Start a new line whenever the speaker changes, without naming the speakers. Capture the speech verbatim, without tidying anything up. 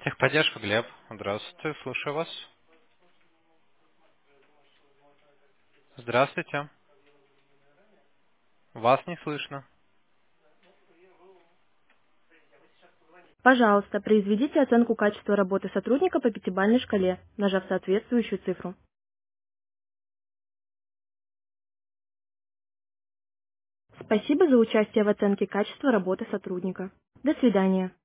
Техподдержка, Глеб. Здравствуйте, слушаю вас. Здравствуйте. Вас не слышно.
Пожалуйста, произведите оценку качества работы сотрудника по пятибалльной шкале, нажав соответствующую цифру. Спасибо за участие в оценке качества работы сотрудника. До свидания.